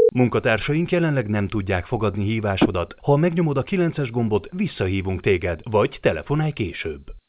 Munkatársaink jelenleg nem tudják fogadni hívásodat. Ha megnyomod a 9-es gombot, visszahívunk téged, vagy telefonálj később.